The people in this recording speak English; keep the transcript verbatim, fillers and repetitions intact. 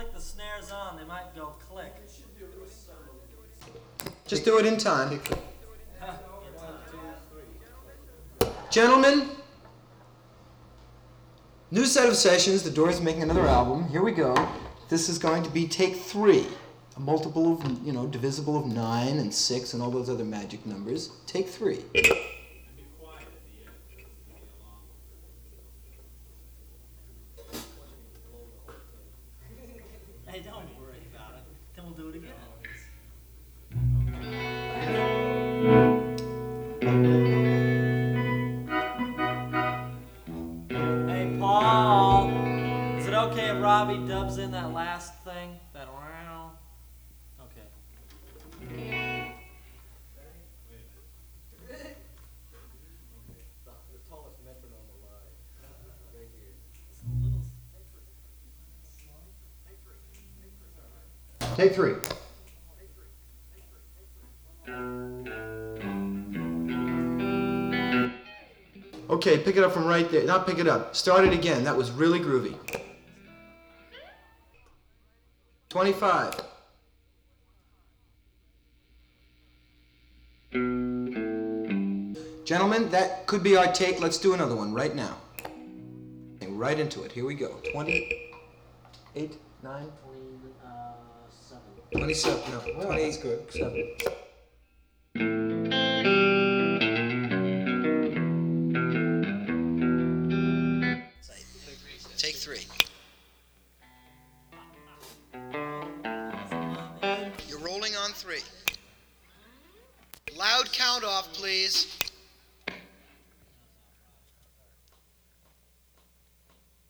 click the snares on, they might go click. Just do it in time. Gentlemen, new set of sessions. The Doors making another album. Here we go. This is going to be take three. A multiple of, you know, divisible of nine and six and all those other magic numbers. Take three. Hey, don't worry about it. Then we'll do it again. Hey, Paul. Is it okay if Robbie dubs in that last thing? That round? Okay. The tallest metronome alive. Right here. Take three. Okay, pick it up from right there. Not pick it up. Start it again. That was really groovy. twenty-five. Gentlemen, that could be our take. Let's do another one right now. Right into it. Here we go. twenty-eight, nine, twenty-seven. No, Well, twenty-eight. that's good. Seven. Take three. You're rolling on three. Loud count off, please.